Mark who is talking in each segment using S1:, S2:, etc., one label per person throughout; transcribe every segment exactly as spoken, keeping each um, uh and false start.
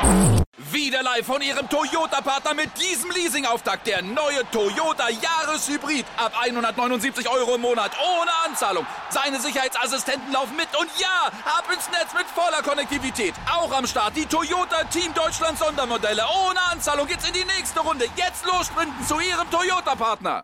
S1: Wieder live von Ihrem Toyota-Partner mit diesem Leasing-Auftakt. Der neue Toyota Jahreshybrid. Ab hundertneunundsiebzig Euro im Monat. Ohne Anzahlung. Seine Sicherheitsassistenten laufen mit. Und ja, ab ins Netz mit voller Konnektivität. Auch am Start die Toyota Team Deutschland Sondermodelle. Ohne Anzahlung geht's in die nächste Runde. Jetzt los sprinten zu Ihrem Toyota-Partner.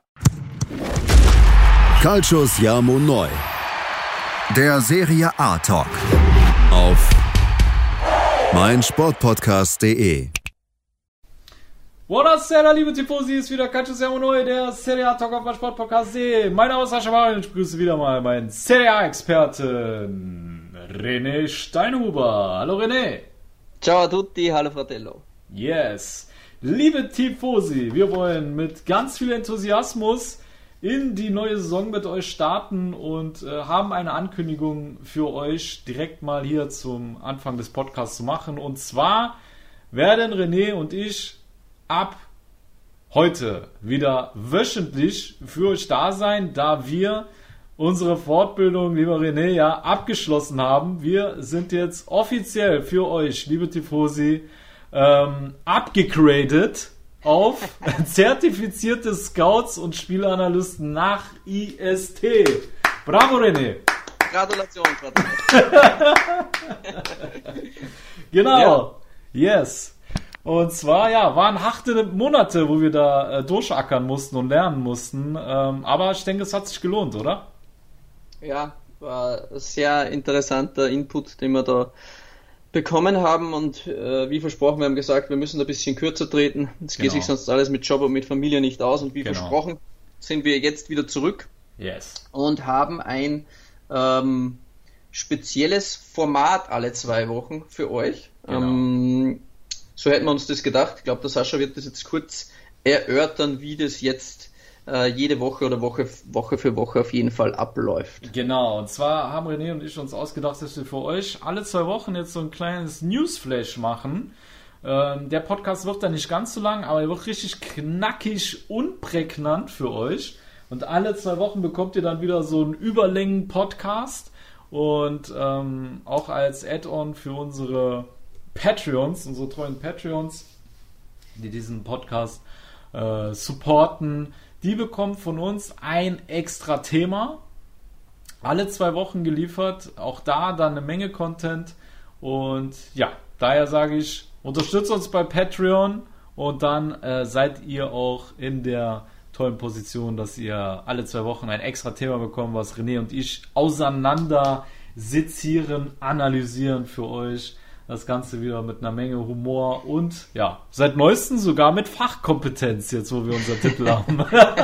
S2: Calcius Jamo Neu. Der Serie A Talk. Auf meinsportpodcast punkt de.
S3: Buonasera, liebe Tifosi, ist wieder Calcius Jamo Neu, der Serie A Talk auf meinsportpodcast punkt de. Mein Name ist Sascha Marin und ich grüße wieder mal meinen Serie A-Experten René Steinhuber. Hallo René.
S4: Ciao a tutti, hallo Fratello.
S3: Yes. Liebe Tifosi, wir wollen mit ganz viel Enthusiasmus in die neue Saison mit euch starten und äh, haben eine Ankündigung für euch direkt mal hier zum Anfang des Podcasts zu machen. Und zwar werden René und ich ab heute wieder wöchentlich für euch da sein, da wir unsere Fortbildung, lieber René, ja abgeschlossen haben. Wir sind jetzt offiziell für euch, liebe Tifosi, ähm, abgegradet auf zertifizierte Scouts und Spielanalysten nach I S T. Bravo, René.
S4: Gratulation, Fratello.
S3: Genau. Ja. Yes. Und zwar, ja, waren harte Monate, wo wir da äh, durchackern mussten und lernen mussten. Ähm, aber ich denke, es hat sich gelohnt, oder?
S4: Ja, war ein sehr interessanter Input, den wir da bekommen haben und äh, wie versprochen, wir haben gesagt, wir müssen ein bisschen kürzer treten. Es
S3: Genau.
S4: geht sich sonst alles mit Job und mit Familie nicht aus und wie
S3: Genau.
S4: versprochen sind wir jetzt wieder zurück
S3: Yes.
S4: und haben ein ähm, spezielles Format alle zwei Wochen für euch.
S3: Genau.
S4: Ähm, so hätten wir uns das gedacht. Ich glaube, der Sascha wird das jetzt kurz erörtern, wie das jetzt äh, jede Woche oder Woche, Woche für Woche auf jeden Fall abläuft.
S3: Genau, und zwar haben René und ich uns ausgedacht, dass wir für euch alle zwei Wochen jetzt so ein kleines Newsflash machen. Ähm, der Podcast wird dann nicht ganz so lang, aber er wird richtig knackig und prägnant für euch. Und alle zwei Wochen bekommt ihr dann wieder so einen Überlängen-Podcast und ähm, auch als Add-on für unsere Patreons, unsere treuen Patreons, die diesen Podcast äh, supporten. Die bekommt von uns ein extra Thema, alle zwei Wochen geliefert, auch da dann eine Menge Content und ja, daher sage ich, unterstützt uns bei Patreon und dann äh, seid ihr auch in der tollen Position, dass ihr alle zwei Wochen ein extra Thema bekommt, was René und ich auseinander sezieren, analysieren für euch. Das Ganze wieder mit einer Menge Humor und ja, seit neuestem sogar mit Fachkompetenz, jetzt wo wir unser Titel haben.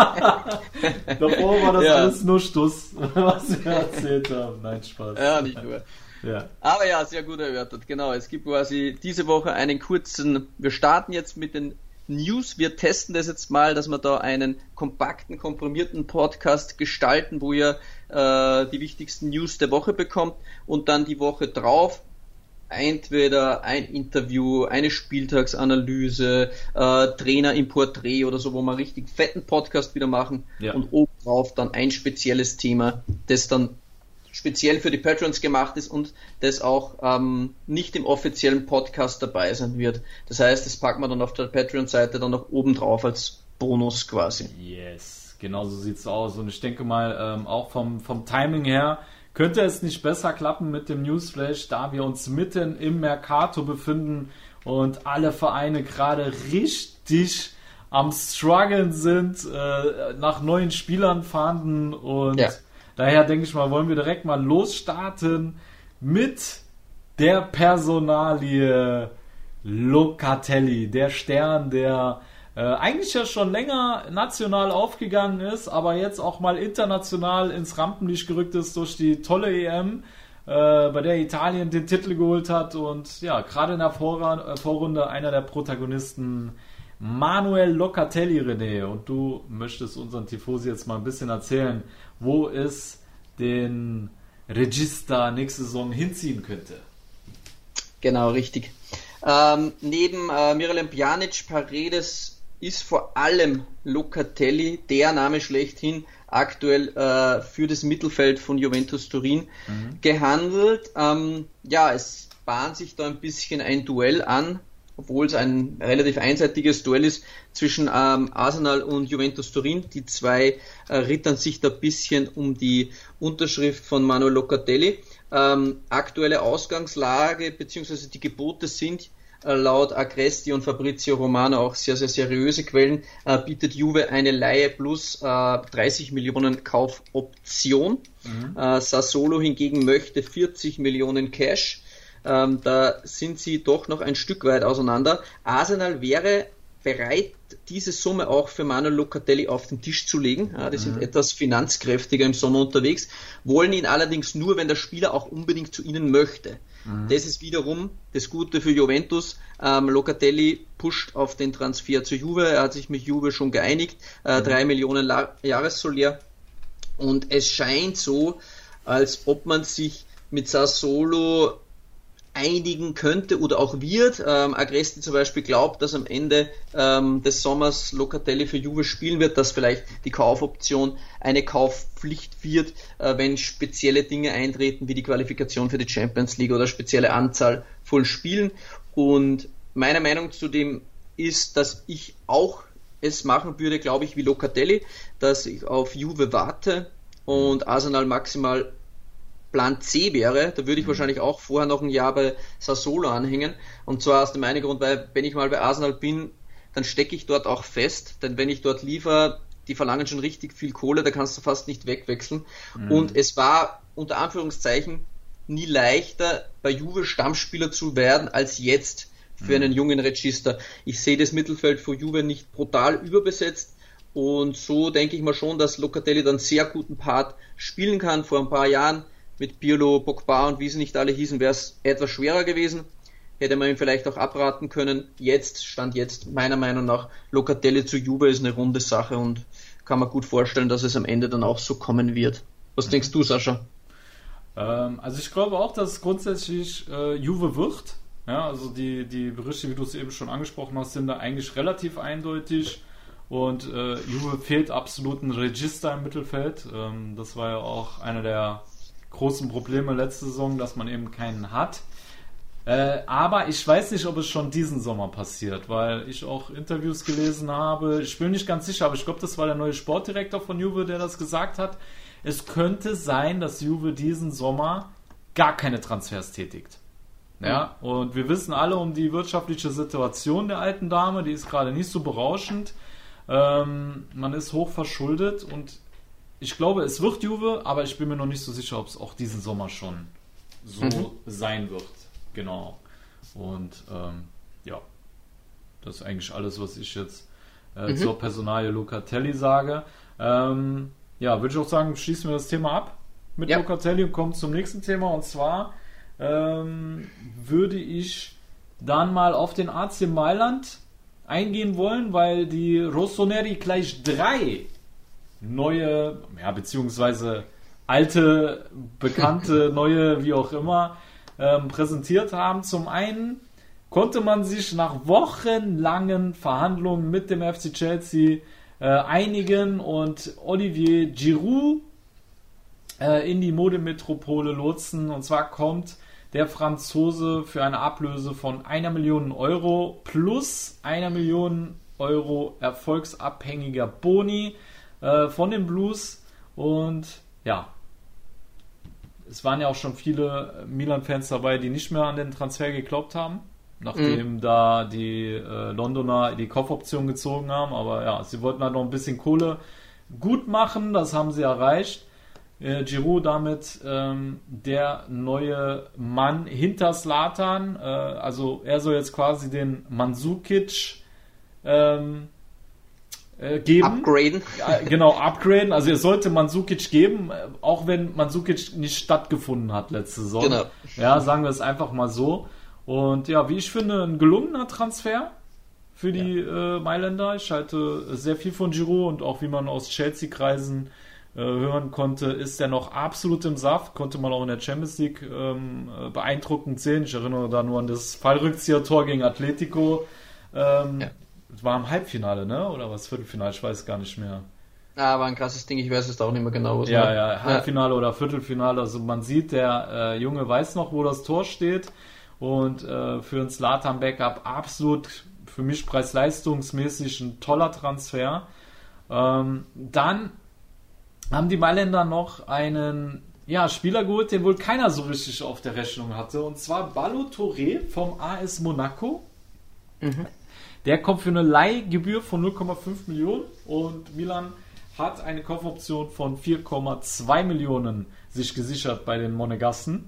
S3: Davor war das
S4: Ja.
S3: alles nur Stuss, was wir erzählt haben. Nein, Spaß.
S4: Ja, nicht nur.
S3: Ja.
S4: Aber ja, sehr gut erörtert. Genau, es gibt quasi diese Woche einen kurzen, wir starten jetzt mit den News, wir testen das jetzt mal, dass wir da einen kompakten, komprimierten Podcast gestalten, wo ihr äh, die wichtigsten News der Woche bekommt und dann die Woche drauf entweder ein Interview, eine Spieltagsanalyse, äh, Trainer im Porträt oder so, wo wir einen richtig fetten Podcast wieder machen
S3: Ja.
S4: und obendrauf dann ein spezielles Thema, das dann speziell für die Patrons gemacht ist und das auch ähm, nicht im offiziellen Podcast dabei sein wird. Das heißt, das packen wir dann auf der Patreon-Seite dann noch oben drauf als Bonus quasi.
S3: Yes, genau so sieht's aus. Und ich denke mal, ähm, auch vom, vom Timing her könnte es nicht besser klappen mit dem Newsflash, da wir uns mitten im Mercato befinden und alle Vereine gerade richtig am struggeln sind, äh, nach neuen Spielern fahnden und
S4: Ja.
S3: daher denke ich mal, wollen wir direkt mal losstarten mit der Personalie Locatelli, der Stern, der äh, eigentlich ja schon länger national aufgegangen ist, aber jetzt auch mal international ins Rampenlicht gerückt ist durch die tolle E M, äh, bei der Italien den Titel geholt hat und ja, gerade in der Vorra- äh, Vorrunde einer der Protagonisten, Manuel Locatelli, René. Und du möchtest unseren Tifosi jetzt mal ein bisschen erzählen, wo es den Regista nächste Saison hinziehen könnte.
S4: Genau, richtig. Ähm, neben äh, Miralem Pjanic, Paredes ist vor allem Locatelli der Name schlechthin aktuell äh, für das Mittelfeld von Juventus Turin mhm. gehandelt. Ähm, ja, es bahnt sich da ein bisschen ein Duell an obwohl es ein relativ einseitiges Duell ist zwischen ähm, Arsenal und Juventus Turin. Die zwei äh, rittern sich da ein bisschen um die Unterschrift von Manuel Locatelli. Ähm, aktuelle Ausgangslage bzw. die Gebote sind äh, laut Agresti und Fabrizio Romano, auch sehr, sehr seriöse Quellen, äh, bietet Juve eine Leihe plus äh, dreißig Millionen Kaufoption. Mhm. Äh, Sassuolo hingegen möchte vierzig Millionen Cash. Ähm, da sind sie doch noch ein Stück weit auseinander. Arsenal wäre bereit, diese Summe auch für Manuel Locatelli auf den Tisch zu legen. Ja, die mhm. sind etwas finanzkräftiger im Sommer unterwegs, wollen ihn allerdings nur, wenn der Spieler auch unbedingt zu ihnen möchte. Mhm. Das ist wiederum das Gute für Juventus. Ähm, Locatelli pusht auf den Transfer zu Juve. Er hat sich mit Juve schon geeinigt. Äh, drei mhm. Millionen La- Jahressolär. Und es scheint so, als ob man sich mit Sassuolo einigen könnte oder auch wird. Ähm, Agresti zum Beispiel glaubt, dass am Ende ähm, des Sommers Locatelli für Juve spielen wird, dass vielleicht die Kaufoption eine Kaufpflicht wird, äh, wenn spezielle Dinge eintreten, wie die Qualifikation für die Champions League oder spezielle Anzahl von Spielen. Und meine Meinung zu dem ist, dass ich auch es machen würde, glaube ich, wie Locatelli, dass ich auf Juve warte und Arsenal maximal Plan C wäre, da würde ich mhm. wahrscheinlich auch vorher noch ein Jahr bei Sassuolo anhängen. Und zwar aus dem einen Grund, weil wenn ich mal bei Arsenal bin, dann stecke ich dort auch fest. Denn wenn ich dort liefere, die verlangen schon richtig viel Kohle, da kannst du fast nicht wegwechseln. Mhm. Und es war unter Anführungszeichen nie leichter, bei Juve Stammspieler zu werden, als jetzt für mhm. einen jungen Regista. Ich sehe das Mittelfeld für Juve nicht brutal überbesetzt. Und so denke ich mal schon, dass Locatelli dann sehr guten Part spielen kann. Vor ein paar Jahren mit Pirlo, Pogba und wie sie nicht alle hießen, wäre es etwas schwerer gewesen. Hätte man ihm vielleicht auch abraten können. Jetzt, Stand jetzt, meiner Meinung nach, Locatelli zu Juve ist eine runde Sache und kann man gut vorstellen, dass es am Ende dann auch so kommen wird. Was mhm. denkst du, Sascha?
S3: Ähm, also ich glaube auch, dass es grundsätzlich äh, Juve wird. Ja, also die, die Berichte, wie du es eben schon angesprochen hast, sind da eigentlich relativ eindeutig. Und äh, Juve fehlt absolut ein Regista im Mittelfeld. Ähm, das war ja auch einer der großen Probleme letzte Saison, dass man eben keinen hat. Äh, aber ich weiß nicht, ob es schon diesen Sommer passiert, weil ich auch Interviews gelesen habe. Ich bin nicht ganz sicher, aber ich glaube, das war der neue Sportdirektor von Juve, der das gesagt hat. Es könnte sein, dass Juve diesen Sommer gar keine Transfers tätigt. Ja, mhm. Und wir wissen alle um die wirtschaftliche Situation der alten Dame, die ist gerade nicht so berauschend. Ähm, man ist hoch verschuldet und ich glaube, es wird Juve, aber ich bin mir noch nicht so sicher, ob es auch diesen Sommer schon so mhm. sein wird. Genau. Und ähm, ja, das ist eigentlich alles, was ich jetzt äh, mhm. zur Personalie Locatelli sage. Ähm, ja, würde ich auch sagen, schließen wir das Thema ab mit ja. Locatelli und kommen zum nächsten Thema. Und zwar ähm, würde ich dann mal auf den A C Mailand eingehen wollen, weil die Rossoneri gleich drei neue, ja, beziehungsweise alte, bekannte, neue, wie auch immer, ähm, präsentiert haben. Zum einen konnte man sich nach wochenlangen Verhandlungen mit dem F C Chelsea äh, einigen und Olivier Giroud äh, in die Modemetropole lotsen. Und zwar kommt der Franzose für eine Ablöse von einer Million Euro plus einer Million Euro erfolgsabhängiger Boni von den Blues. Und ja, es waren ja auch schon viele Milan-Fans dabei, die nicht mehr an den Transfer geglaubt haben, nachdem mhm. da die äh, Londoner die Kaufoption gezogen haben, aber ja, sie wollten halt noch ein bisschen Kohle gut machen, das haben sie erreicht. Äh, Giroud damit ähm, der neue Mann hinter Zlatan, äh, also er soll jetzt quasi den Mandzukic ähm, geben.
S4: Upgraden.
S3: Ja, genau, upgraden. Also es sollte Mandzukic geben, auch wenn Mandzukic nicht stattgefunden hat letzte Saison. Genau. Ja, sagen wir es einfach mal so. Und ja, wie ich finde, ein gelungener Transfer für die ja. äh, Mailänder. Ich halte sehr viel von Giroud und auch wie man aus Chelsea-Kreisen äh, hören konnte, ist er noch absolut im Saft. Konnte man auch in der Champions League ähm, beeindruckend sehen. Ich erinnere da nur an das Fallrückzieher-Tor gegen Atletico. Ähm, ja. War im Halbfinale, ne? Oder was? Viertelfinale? Ich weiß gar nicht mehr.
S4: Ah, war ein krasses Ding, ich weiß es auch nicht mehr genau. Was
S3: ja,
S4: war.
S3: ja, Halbfinale ja. oder Viertelfinale. Also man sieht, der äh, Junge weiß noch, wo das Tor steht. Und äh, für einen Zlatan-Backup absolut für mich preis-leistungsmäßig ein toller Transfer. Ähm, dann haben die Mailänder noch einen ja, Spieler geholt, den wohl keiner so richtig auf der Rechnung hatte. Und zwar Ballo Touré vom A S Monaco. Mhm. Der kommt für eine Leihgebühr von null Komma fünf Millionen und Milan hat eine Kaufoption von vier Komma zwei Millionen sich gesichert bei den Monegassen.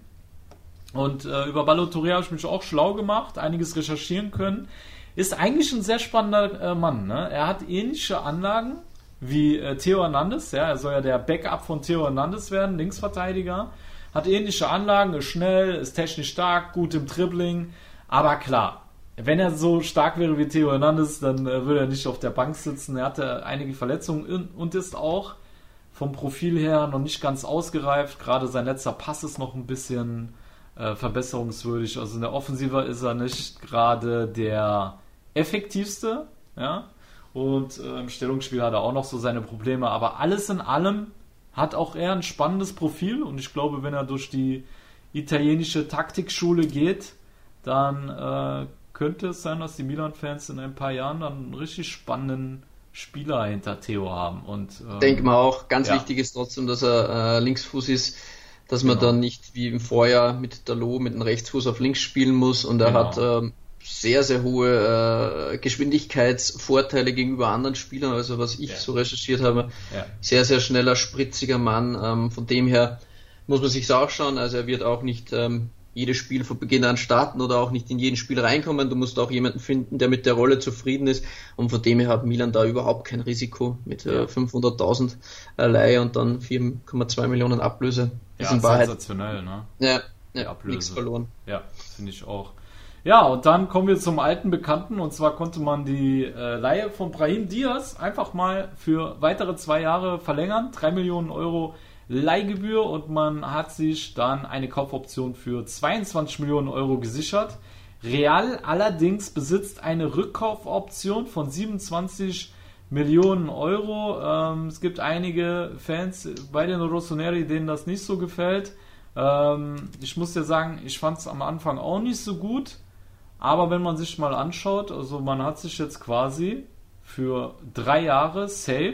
S3: Und äh, über Ballo Touré habe ich mich auch schlau gemacht, einiges recherchieren können. Ist eigentlich ein sehr spannender äh, Mann. Ne? Er hat ähnliche Anlagen wie äh, Theo Hernandez. Ja? Er soll ja der Backup von Theo Hernandez werden, Linksverteidiger. Hat ähnliche Anlagen, ist schnell, ist technisch stark, gut im Dribbling. Aber klar, wenn er so stark wäre wie Theo Hernandez, dann äh, würde er nicht auf der Bank sitzen. Er hatte einige Verletzungen und ist auch vom Profil her noch nicht ganz ausgereift. Gerade sein letzter Pass ist noch ein bisschen äh, verbesserungswürdig. Also in der Offensive ist er nicht gerade der effektivste. Ja? Und äh, im Stellungsspiel hat er auch noch so seine Probleme. Aber alles in allem hat auch er ein spannendes Profil. Und ich glaube, wenn er durch die italienische Taktikschule geht, dann äh, könnte es sein, dass die Milan-Fans in ein paar Jahren dann einen richtig spannenden Spieler hinter Theo haben. Und ähm,
S4: denke mal auch, ganz
S3: ja.
S4: wichtig ist trotzdem, dass er äh, Linksfuß ist, dass man
S3: Genau.
S4: dann nicht wie im Vorjahr mit Dalot mit dem Rechtsfuß auf links spielen muss und er
S3: Genau.
S4: hat ähm, sehr, sehr hohe äh, Geschwindigkeitsvorteile gegenüber anderen Spielern, also was ich
S3: Ja.
S4: so recherchiert habe.
S3: Ja.
S4: Sehr, sehr schneller, spritziger Mann. Ähm, von dem her muss man sich's auch schauen, also er wird auch nicht ähm, jedes Spiel von Beginn an starten oder auch nicht in jeden Spiel reinkommen. Du musst auch jemanden finden, der mit der Rolle zufrieden ist. Und von dem her hat Milan da überhaupt kein Risiko mit äh, fünfhunderttausend Leihe und dann vier Komma zwei Millionen Ablöse. Das
S3: Ja,
S4: ist in Wahrheit
S3: sensationell, ne?
S4: ja,
S3: Die
S4: ja,
S3: Ablöse.
S4: nichts verloren.
S3: Ja, finde ich auch. Ja, und dann kommen wir zum alten Bekannten. Und zwar konnte man die äh, Leihe von Brahim Diaz einfach mal für weitere zwei Jahre verlängern. Drei Millionen Euro Leihgebühr und man hat sich dann eine Kaufoption für zweiundzwanzig Millionen Euro gesichert. Real allerdings besitzt eine Rückkaufoption von siebenundzwanzig Millionen Euro. Ähm, es gibt einige Fans bei den Rossoneri, denen das nicht so gefällt. Ähm, ich muss dir sagen, ich fand es am Anfang auch nicht so gut. Aber wenn man sich mal anschaut, also man hat sich jetzt quasi für drei Jahre safe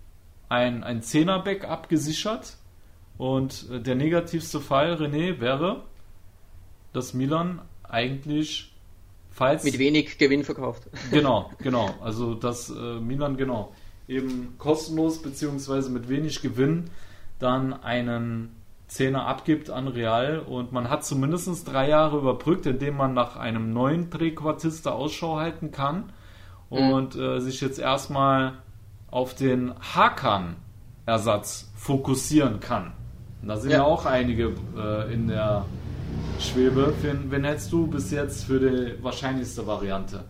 S3: ein, ein Zehner-Backup gesichert. Und der negativste Fall, René, wäre, dass Milan eigentlich, falls...
S4: Mit wenig Gewinn verkauft.
S3: Genau, genau. Also, dass äh, Milan, genau, eben kostenlos beziehungsweise mit wenig Gewinn dann einen Zehner abgibt an Real. Und man hat zumindest drei Jahre überbrückt, indem man nach einem neuen Trequartista Ausschau halten kann. Und mhm. äh, sich jetzt erstmal auf den Hakan-Ersatz fokussieren kann. Da sind ja, ja auch einige äh, in der Schwebe. Wen, wen hältst du bis jetzt für die wahrscheinlichste Variante?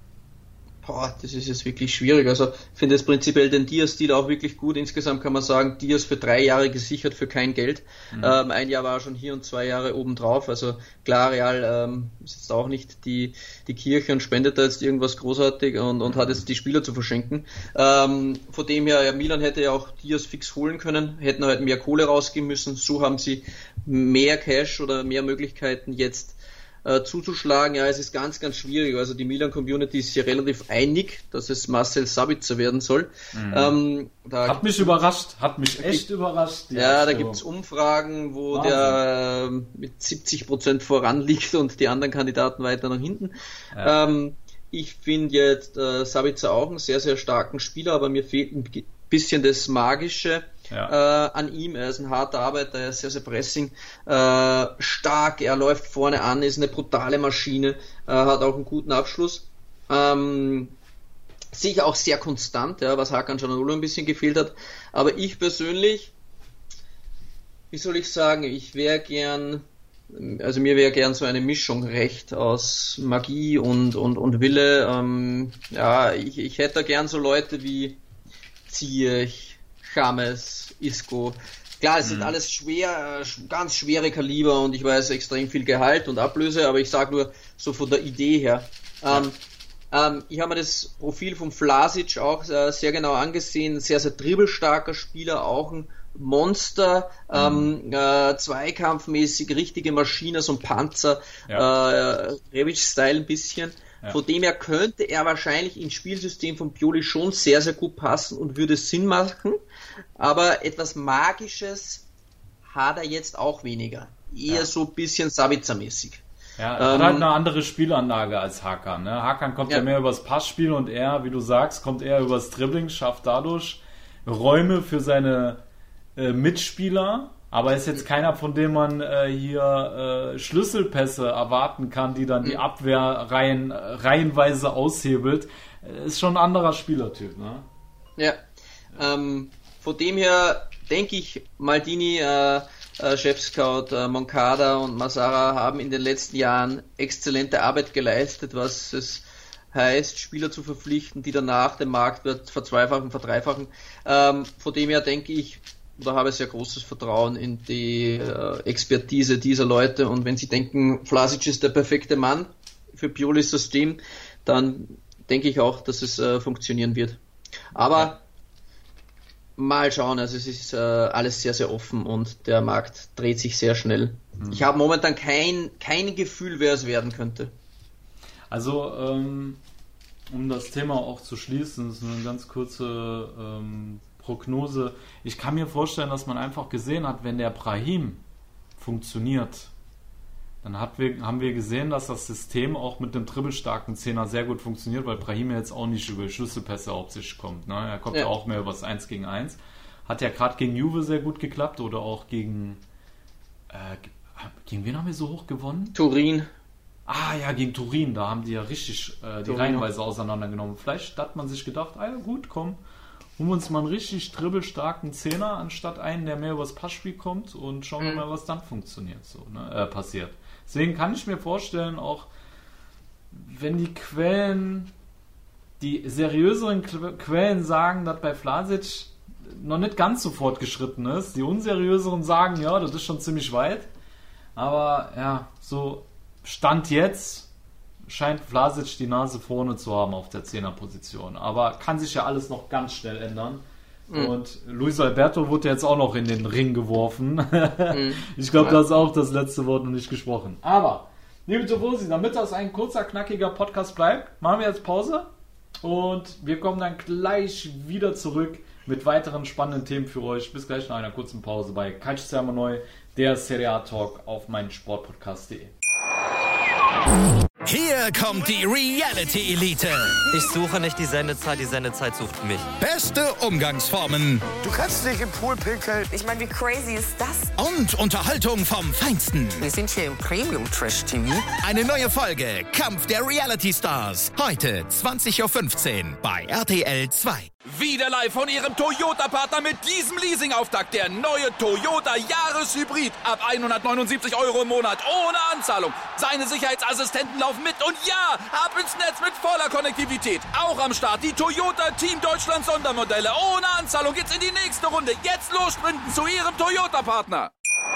S4: Boah, das ist jetzt wirklich schwierig. Also ich finde es prinzipiell den Diaz-Deal auch wirklich gut. Insgesamt kann man sagen, Diaz für drei Jahre gesichert für kein Geld. Mhm. Ähm, ein Jahr war er schon hier und zwei Jahre obendrauf. Also klar, Real ähm, ist jetzt auch nicht die, die Kirche und spendet da jetzt irgendwas großartig und, und hat jetzt die Spieler zu verschenken. Ähm, von dem her, ja, Milan hätte ja auch Diaz fix holen können, hätten halt mehr Kohle rausgeben müssen. So haben sie mehr Cash oder mehr Möglichkeiten jetzt zuzuschlagen. Ja, es ist ganz, ganz schwierig. Also die Milan-Community ist hier relativ einig, dass es Marcel Sabitzer werden soll.
S3: Mhm.
S4: Ähm, da
S3: hat mich überrascht, hat mich echt überrascht.
S4: Ja, da gibt es Umfragen, wo Wahnsinn. der äh, mit siebzig Prozent voran liegt und die anderen Kandidaten weiter nach hinten. Ja. Ähm, ich finde jetzt äh, Sabitzer auch einen sehr, sehr starken Spieler, aber mir fehlt ein bisschen das Magische. Ja. Äh, an ihm, er ist ein harter Arbeiter, er ist sehr, sehr pressing, äh, stark, er läuft vorne an, ist eine brutale Maschine, äh, hat auch einen guten Abschluss, ähm, sicher auch sehr konstant, ja, was Hakan Çalhanoğlu ein bisschen gefehlt hat, aber ich persönlich, wie soll ich sagen, ich wäre gern, also mir wäre gern so eine Mischung recht aus Magie und, und, und Wille, ähm, ja, ich, ich hätte gern so Leute wie Ziyech, James, Isco. Klar, es sind mhm. alles schwer, ganz schwere Kaliber und ich weiß extrem viel Gehalt und Ablöse, aber ich sage nur so von der Idee her. Ja. Ähm, ähm, ich habe mir das Profil von Vlasic auch äh, sehr genau angesehen, sehr, sehr dribbelstarker Spieler, auch ein Monster, mhm. ähm, äh, zweikampfmäßig, richtige Maschine, so ein Panzer, ja. äh, Rebic-Style ein bisschen. Ja. Von dem her könnte er wahrscheinlich ins Spielsystem von Pioli schon sehr, sehr gut passen und würde Sinn machen. Aber etwas Magisches hat er jetzt auch weniger. Eher ja. so ein bisschen Sabitzer-mäßig.
S3: Ja, er ähm, hat halt eine andere Spielanlage als Hakan. Ne? Hakan kommt ja. ja mehr übers Passspiel und er, wie du sagst, kommt eher übers Dribbling, schafft dadurch Räume für seine äh, Mitspieler. Aber ist jetzt keiner, von dem man äh, hier äh, Schlüsselpässe erwarten kann, die dann die Abwehr reihen, reihenweise aushebelt. Ist schon ein anderer Spielertyp, ne?
S4: Ja. Ähm, von dem her denke ich, Maldini, äh, äh, Chefscout, äh, Moncada und Massara haben in den letzten Jahren exzellente Arbeit geleistet, was es heißt, Spieler zu verpflichten, die danach den Marktwert verzweifachen, verdreifachen. Ähm, von dem her denke ich, da habe ich sehr großes Vertrauen in die äh, Expertise dieser Leute, und wenn sie denken, Vlasic ist der perfekte Mann für Piolis System, dann denke ich auch, dass es äh, funktionieren wird. Aber mal schauen, also es ist äh, alles sehr, sehr offen und der Markt dreht sich sehr schnell. Mhm. Ich habe momentan kein, kein Gefühl, wer es werden könnte.
S3: Also, ähm, um das Thema auch zu schließen, ist eine ganz kurze ähm, Prognose. Ich kann mir vorstellen, dass man einfach gesehen hat, wenn der Brahim funktioniert, dann hat wir, haben wir gesehen, dass das System auch mit dem dribbelstarken Zehner sehr gut funktioniert, weil Brahim jetzt auch nicht über Schlüsselpässe hauptsächlich kommt. Ne? Er kommt ja. ja auch mehr über das eins gegen eins. Hat ja gerade gegen Juve sehr gut geklappt oder auch gegen äh, gegen wen haben wir so hoch gewonnen?
S4: Turin.
S3: Ah ja, gegen Turin, da haben die ja richtig äh, die Reihenweise auseinandergenommen. Vielleicht hat man sich gedacht, ah ja gut, komm, holen wir uns mal einen richtig dribbelstarken Zehner, anstatt einen, der mehr übers Passspiel kommt, und schauen wir mhm. mal, was dann funktioniert, so, ne, äh, passiert. Deswegen kann ich mir vorstellen, auch wenn die Quellen, die seriöseren Quellen sagen, dass bei Vlasic noch nicht ganz so fortgeschritten ist, die unseriöseren sagen, ja, das ist schon ziemlich weit, aber ja, so Stand jetzt scheint Vlasic die Nase vorne zu haben auf der Zehnerposition. Aber kann sich ja alles noch ganz schnell ändern. Mhm. Und Luis Alberto wurde jetzt auch noch in den Ring geworfen. Mhm. Ich glaube, da ist auch das letzte Wort noch nicht gesprochen. Aber, liebe Tifosi, damit das ein kurzer, knackiger Podcast bleibt, machen wir jetzt Pause. Und wir kommen dann gleich wieder zurück mit weiteren spannenden Themen für euch. Bis gleich nach einer kurzen Pause bei Calcio Siamo Noi, der Serie A Talk auf meinsportpodcast punkt de.
S5: Hier kommt die Reality Elite.
S6: Ich suche nicht die Sendezeit, die Sendezeit sucht mich.
S5: Beste Umgangsformen.
S7: Du kannst nicht im Pool pinkeln.
S8: Ich meine, wie crazy ist das?
S5: Und Unterhaltung vom Feinsten.
S8: Wir sind hier im Premium-Trash-T V.
S5: Eine neue Folge Kampf der Reality Stars. Heute zwanzig Uhr fünfzehn bei R T L zwei.
S1: Wieder live von Ihrem Toyota-Partner mit diesem Leasing-Auftakt. Der neue Toyota Jahreshybrid. Ab hundertneunundsiebzig Euro im Monat. Ohne Anzahlung. Seine Sicherheitsassistenten laufen mit. Und ja, ab ins Netz mit voller Konnektivität. Auch am Start die Toyota Team Deutschland Sondermodelle. Ohne Anzahlung geht's in die nächste Runde. Jetzt los sprinten zu Ihrem Toyota-Partner.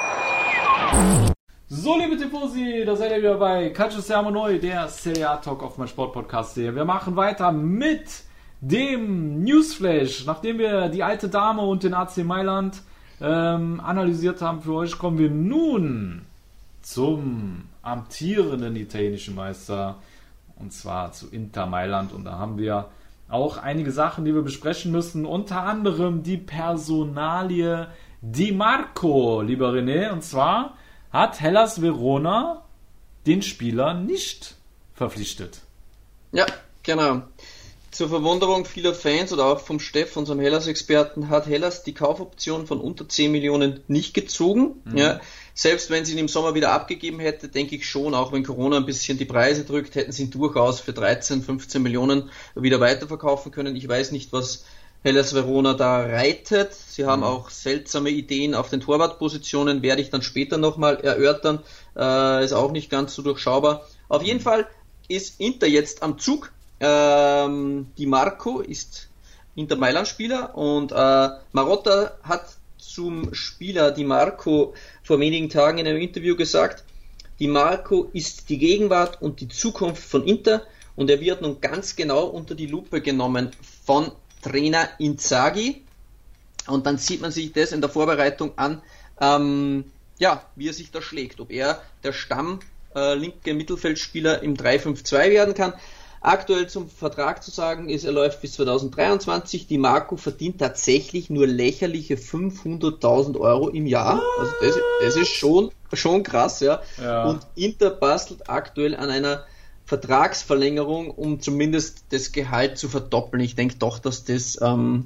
S3: So, liebe Tifosi, da seid ihr wieder bei Calcio Siamo Noi, der Serie A Talk auf meinsportpodcast punkt de. Wir machen weiter mit dem Newsflash. Nachdem wir die alte Dame und den A C Mailand ähm, analysiert haben für euch, kommen wir nun zum amtierenden italienischen Meister, und zwar zu Inter Mailand. Und da haben wir auch einige Sachen, die wir besprechen müssen, unter anderem die Personalie Di Marco, lieber René. Und zwar hat Hellas Verona den Spieler nicht verpflichtet.
S4: Ja, genau. Zur Verwunderung vieler Fans oder auch vom Steff, unserem Hellas-Experten, hat Hellas die Kaufoption von unter zehn Millionen nicht gezogen. Mhm. Ja, selbst wenn sie ihn im Sommer wieder abgegeben hätte, denke ich schon, auch wenn Corona ein bisschen die Preise drückt, hätten sie ihn durchaus für dreizehn, fünfzehn Millionen wieder weiterverkaufen können. Ich weiß nicht, was Hellas Verona da reitet. Sie haben mhm. auch seltsame Ideen auf den Torwartpositionen, werde ich dann später nochmal erörtern. Äh, ist auch nicht ganz so durchschaubar. Auf jeden Fall ist Inter jetzt am Zug. Ähm, Di Marco ist Inter Mailand Spieler, und äh, Marotta hat zum Spieler Di Marco vor wenigen Tagen in einem Interview gesagt, Di Marco ist die Gegenwart und die Zukunft von Inter, und er wird nun ganz genau unter die Lupe genommen von Trainer Inzaghi. Und dann sieht man sich das in der Vorbereitung an, ähm, ja, wie er sich da schlägt. Ob er der Stamm äh, linke Mittelfeldspieler im drei fünf zwei werden kann. Aktuell zum Vertrag zu sagen ist, er läuft bis zwanzig dreiundzwanzig. Di Marco verdient tatsächlich nur lächerliche fünfhunderttausend Euro im Jahr. Also das, das ist schon, schon krass, ja.
S3: ja.
S4: Und Inter bastelt aktuell an einer Vertragsverlängerung, um zumindest das Gehalt zu verdoppeln. Ich denke doch, dass das ähm,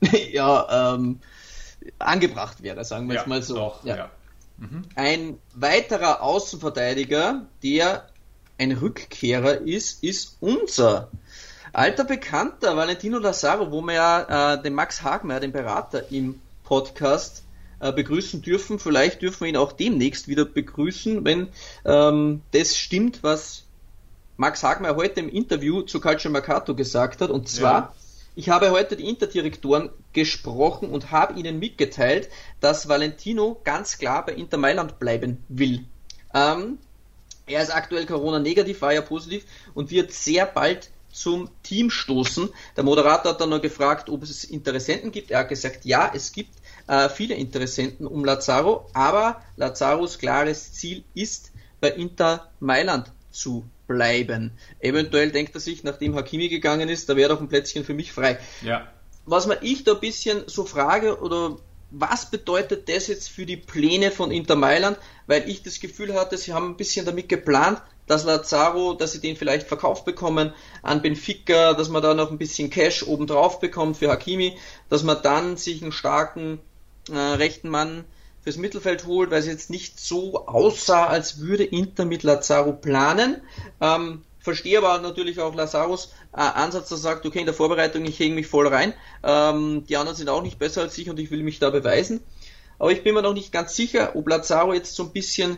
S4: ja, ähm, angebracht wäre, sagen wir
S3: ja,
S4: jetzt mal so.
S3: Doch,
S4: ja.
S3: Ja. Mhm.
S4: Ein weiterer Außenverteidiger, der ein Rückkehrer ist, ist unser alter Bekannter Valentino Lazaro, wo wir ja äh, den Max Hagmeier, den Berater im Podcast, äh, begrüßen dürfen. Vielleicht dürfen wir ihn auch demnächst wieder begrüßen, wenn ähm, das stimmt, was Max Hagmeier heute im Interview zu Calcio Mercato gesagt hat. Und zwar, ja. ich habe heute die Interdirektoren gesprochen und habe ihnen mitgeteilt, dass Valentino ganz klar bei Inter Mailand bleiben will. Ähm, Er ist aktuell Corona-negativ, war ja positiv und wird sehr bald zum Team stoßen. Der Moderator hat dann noch gefragt, ob es Interessenten gibt. Er hat gesagt, ja, es gibt äh, viele Interessenten um Lazaro, aber Lazaros klares Ziel ist, bei Inter Mailand zu bleiben. Eventuell denkt er sich, nachdem Hakimi gegangen ist, da wäre doch ein Plätzchen für mich frei.
S3: Ja.
S4: Was man ich da ein bisschen so frage, oder was bedeutet das jetzt für die Pläne von Inter Mailand? Weil ich das Gefühl hatte, sie haben ein bisschen damit geplant, dass Lazaro, dass sie den vielleicht verkauft bekommen an Benfica, dass man da noch ein bisschen Cash obendrauf bekommt für Hakimi, dass man dann sich einen starken äh, rechten Mann fürs Mittelfeld holt, weil es jetzt nicht so aussah, als würde Inter mit Lazaro planen. Ähm, verstehe aber natürlich auch Lazaros äh, Ansatz, der sagt, okay, in der Vorbereitung, ich hänge mich voll rein. Ähm, die anderen sind auch nicht besser als ich und ich will mich da beweisen. Aber ich bin mir noch nicht ganz sicher, ob Lazaro jetzt so ein bisschen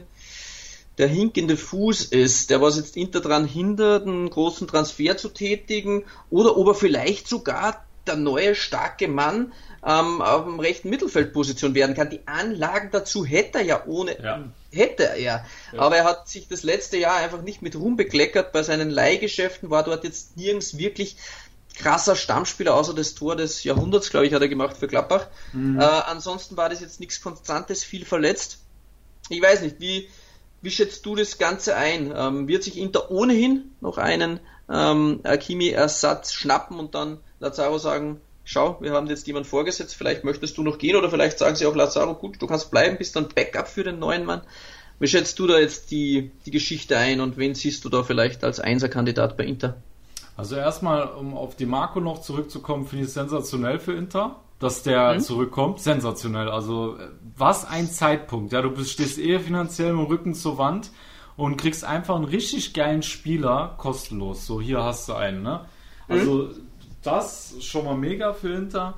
S4: der hinkende Fuß ist, der was jetzt Inter daran hindert, einen großen Transfer zu tätigen, oder ob er vielleicht sogar der neue starke Mann ähm, auf dem rechten Mittelfeldposition werden kann. Die Anlagen dazu hätte er ja ohne,
S3: Ja.
S4: hätte er ja.
S3: Ja.
S4: Aber er hat sich das letzte Jahr einfach nicht mit Ruhm bekleckert bei seinen Leihgeschäften, war dort jetzt nirgends wirklich krasser Stammspieler, außer das Tor des Jahrhunderts, glaube ich, hat er gemacht für Gladbach. Mhm. Äh, ansonsten war das jetzt nichts Konstantes, viel verletzt. Ich weiß nicht, wie, wie schätzt du das Ganze ein? Ähm, wird sich Inter ohnehin noch einen ähm, Hakimi-Ersatz schnappen und dann Lazaro sagen, schau, wir haben jetzt jemanden vorgesetzt, vielleicht möchtest du noch gehen, oder vielleicht sagen sie auch Lazaro, gut, du kannst bleiben, bist dann Backup für den neuen Mann. Wie schätzt du da jetzt die, die Geschichte ein und wen siehst du da vielleicht als Einserkandidat bei Inter?
S3: Also erstmal, um auf Di Marco noch zurückzukommen, finde ich es sensationell für Inter, dass der mhm. zurückkommt. Sensationell. Also was ein Zeitpunkt. Ja, du bist, stehst eh finanziell mit dem Rücken zur Wand und kriegst einfach einen richtig geilen Spieler kostenlos. So, hier hast du einen, ne? Also mhm. das schon mal mega für Inter.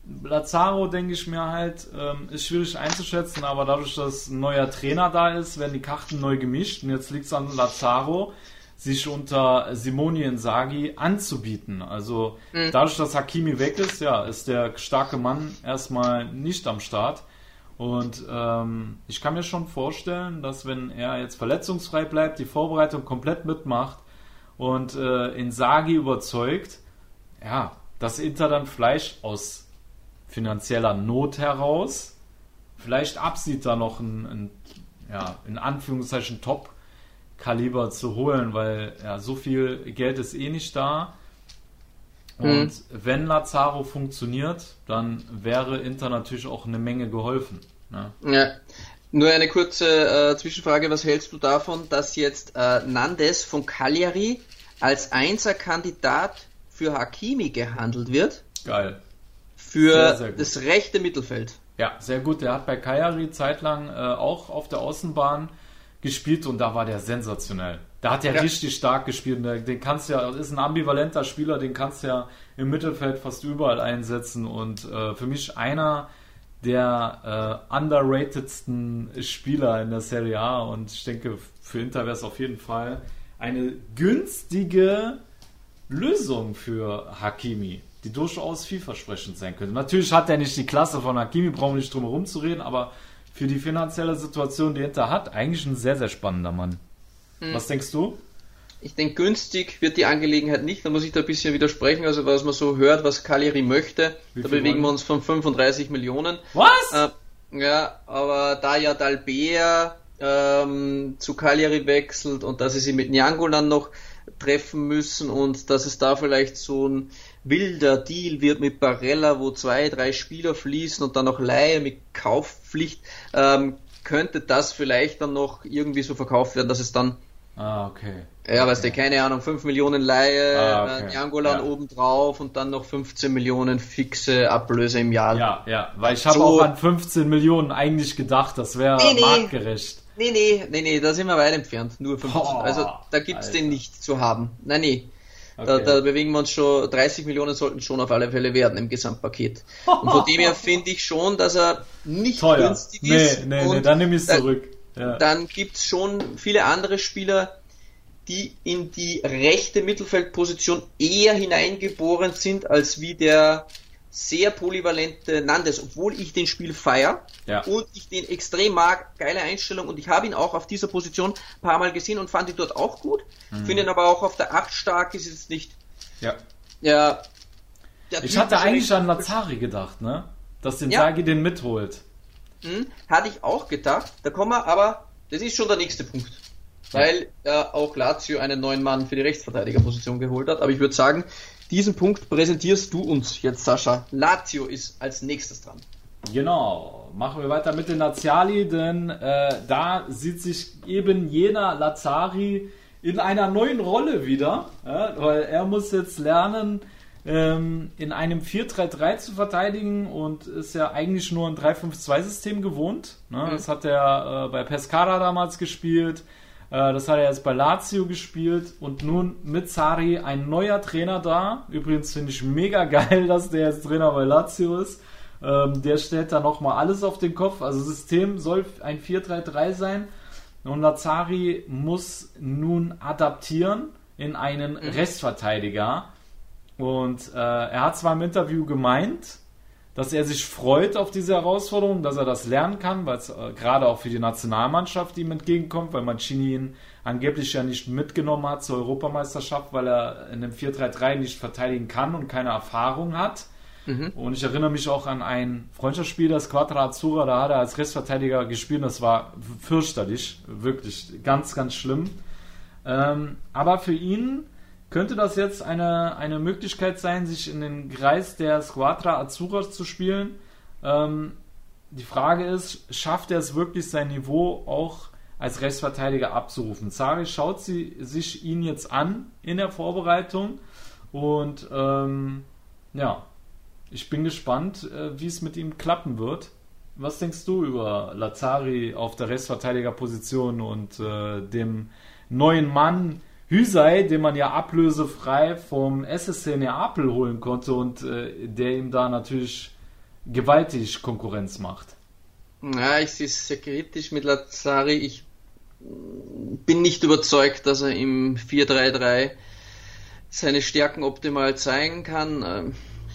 S3: Lazaro, denke ich mir halt, ähm, ist schwierig einzuschätzen, aber dadurch, dass ein neuer Trainer da ist, werden die Karten neu gemischt und jetzt liegt es an Lazaro, sich unter Simone Inzaghi anzubieten. Also mhm. dadurch, dass Hakimi weg ist, ja, ist der starke Mann erstmal nicht am Start. Und ähm, ich kann mir schon vorstellen, dass wenn er jetzt verletzungsfrei bleibt, die Vorbereitung komplett mitmacht und äh, Inzaghi überzeugt, ja, dass Inter dann vielleicht aus finanzieller Not heraus vielleicht absieht, da noch ein, ein ja, in Anführungszeichen Top Kaliber zu holen, weil ja, so viel Geld ist eh nicht da. Und mhm. wenn Lazaro funktioniert, dann wäre Inter natürlich auch eine Menge geholfen. Ne?
S4: Ja. Nur eine kurze äh, Zwischenfrage, was hältst du davon, dass jetzt äh, Nandes von Cagliari als Einserkandidat für Hakimi gehandelt wird?
S3: Geil.
S4: Für sehr, sehr das rechte Mittelfeld.
S3: Ja, sehr gut. Der hat bei Cagliari zeitlang äh, auch auf der Außenbahn gespielt und da war der sensationell. Da hat er ja. richtig stark gespielt. Den kannst du ja, ist ein ambivalenter Spieler, den kannst du ja im Mittelfeld fast überall einsetzen und äh, für mich einer der äh, underratedsten Spieler in der Serie A und ich denke, für Inter wäre es auf jeden Fall eine günstige Lösung für Hakimi, die durchaus vielversprechend sein könnte. Natürlich hat er nicht die Klasse von Hakimi, brauchen wir nicht drum herum zu reden, aber für die finanzielle Situation, die Inter hat, eigentlich ein sehr, sehr spannender Mann. Hm. Was denkst du?
S4: Ich denke, günstig wird die Angelegenheit nicht, da muss ich da ein bisschen widersprechen, also was man so hört, was Cagliari möchte, Wie da bewegen wir uns von fünfunddreißig Millionen.
S3: Was?
S4: Äh, ja, aber da ja Dalbea ähm, zu Cagliari wechselt und dass sie sich mit Nainggolan noch treffen müssen und dass es da vielleicht so ein wilder Deal wird mit Barella, wo zwei, drei Spieler fließen und dann noch Leihe mit Kaufpflicht, ähm, könnte das vielleicht dann noch irgendwie so verkauft werden, dass es dann
S3: Ah, okay.
S4: Ja, weißt du, keine Ahnung, fünf Millionen Leihe,
S3: ah, okay.
S4: äh, Nainggolan ja. obendrauf und dann noch fünfzehn Millionen fixe Ablöse im Jahr.
S3: Ja, ja, weil ich habe
S4: so,
S3: auch an fünfzehn Millionen eigentlich gedacht, das wäre
S4: nee, nee.
S3: marktgerecht.
S4: Nee, nee, nee, nee, da sind wir weit entfernt, nur fünfzehn.
S3: Boah,
S4: also da gibt's
S3: Alter.
S4: den nicht zu haben. Nein, nee.
S3: Okay.
S4: Da, da bewegen wir uns schon, dreißig Millionen sollten schon auf alle Fälle werden im Gesamtpaket. Und von dem her finde ich schon, dass er nicht
S3: teuer.
S4: günstig
S3: nee,
S4: ist.
S3: Nee,
S4: und
S3: nee, dann nehme ich es
S4: da,
S3: zurück. Ja.
S4: Dann gibt's schon viele andere Spieler, die in die rechte Mittelfeldposition eher hineingeboren sind, als wie der sehr polyvalente Nandes, obwohl ich den Spiel feier
S3: ja.
S4: und ich den extrem mag, geile Einstellung und ich habe ihn auch auf dieser Position ein paar Mal gesehen und fand ihn dort auch gut, mhm. finde ihn aber auch auf der acht stark, ist jetzt nicht
S3: ja.
S4: ja
S3: ich hatte eigentlich an Lazzari gedacht, ne? Dass den
S4: ja.
S3: Sagi den mitholt.
S4: Mhm. Hatte ich auch gedacht, da kommen wir, aber das ist schon der nächste Punkt. Weil ja. äh, auch Lazio einen neuen Mann für die Rechtsverteidigerposition geholt hat. Aber ich würde sagen, diesen Punkt präsentierst du uns jetzt, Sascha. Lazio ist als nächstes dran.
S3: Genau. Machen wir weiter mit den Laziali, denn äh, da sieht sich eben jener Lazzari in einer neuen Rolle wieder. Ja, weil er muss jetzt lernen, ähm, in einem vier drei drei zu verteidigen und ist ja eigentlich nur ein drei fünf zwei System gewohnt. Ne? Mhm. Das hat er äh, bei Pescara damals gespielt. Das hat er jetzt bei Lazio gespielt und nun mit Sarri ein neuer Trainer da. Übrigens finde ich mega geil, dass der jetzt Trainer bei Lazio ist. Ähm, der stellt da nochmal alles auf den Kopf. Also System soll ein vier drei drei sein und Lazzari muss nun adaptieren in einen mhm. Rechtsverteidiger. Und äh, er hat zwar im Interview gemeint, dass er sich freut auf diese Herausforderung, dass er das lernen kann, weil es äh, gerade auch für die Nationalmannschaft ihm entgegenkommt, weil Mancini ihn angeblich ja nicht mitgenommen hat zur Europameisterschaft, weil er in einem vier drei drei nicht verteidigen kann und keine Erfahrung hat. Mhm. Und ich erinnere mich auch an ein Freundschaftsspiel, das Squadra Azzurra, da hat er als Rechtsverteidiger gespielt, das war fürchterlich, wirklich ganz, ganz schlimm. Ähm, aber für ihn könnte das jetzt eine, eine Möglichkeit sein, sich in den Kreis der Squadra Azzurra zu spielen? Ähm, die Frage ist, schafft er es wirklich, sein Niveau auch als Rechtsverteidiger abzurufen? Sarri schaut sie, sich ihn jetzt an in der Vorbereitung und ähm, ja, ich bin gespannt, äh, wie es mit ihm klappen wird. Was denkst du über Lazzari auf der Rechtsverteidigerposition und äh, dem neuen Mann Hysaj, den man ja ablösefrei vom S S C Neapel holen konnte und äh, der ihm da natürlich gewaltig Konkurrenz macht?
S4: Ja, ich sehe es sehr kritisch mit Lazzari. Ich bin nicht überzeugt, dass er im vier drei drei seine Stärken optimal zeigen kann.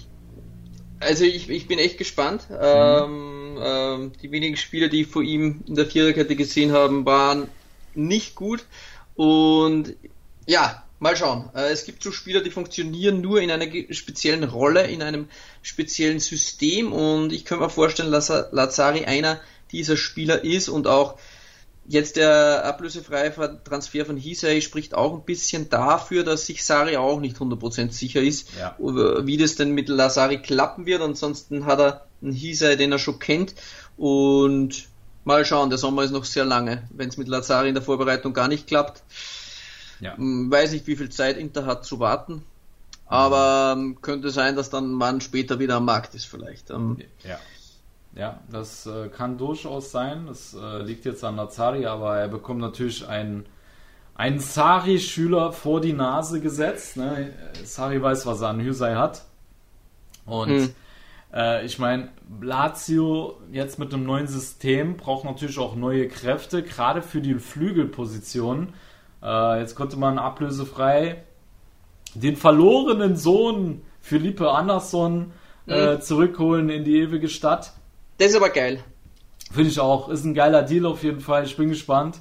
S4: Also ich, ich bin echt gespannt. Mhm. Ähm, ähm, die wenigen Spiele, die ich vor ihm in der Viererkette gesehen habe, waren nicht gut. Und ja, mal schauen. Es gibt so Spieler, die funktionieren nur in einer speziellen Rolle, in einem speziellen System und ich könnte mir vorstellen, dass Lazzari einer dieser Spieler ist und auch jetzt der ablösefreie Transfer von Hysaj spricht auch ein bisschen dafür, dass sich Sarri auch nicht hundert Prozent sicher ist, ja. wie das denn mit Lazzari klappen wird. Ansonsten hat er einen Hysaj, den er schon kennt und mal schauen, der Sommer ist noch sehr lange. Wenn es mit Lazzari in der Vorbereitung gar nicht klappt, ja. weiß nicht, wie viel Zeit Inter hat zu warten, aber ähm, könnte sein, dass dann man später wieder am Markt ist vielleicht. Ähm,
S3: ja. Ja, das äh, kann durchaus sein. Das äh, liegt jetzt an Lazzari, aber er bekommt natürlich einen, einen Sarri-Schüler vor die Nase gesetzt. Ne? Sarri weiß, was er an Hysaj hat. Und hm. äh, ich meine, Lazio jetzt mit einem neuen System braucht natürlich auch neue Kräfte, gerade für die Flügelposition. Äh, jetzt konnte man ablösefrei den verlorenen Sohn Felipe Anderson hm. äh, zurückholen in die ewige Stadt.
S4: Das ist aber geil.
S3: Finde ich auch. Ist ein geiler Deal auf jeden Fall. Ich bin gespannt.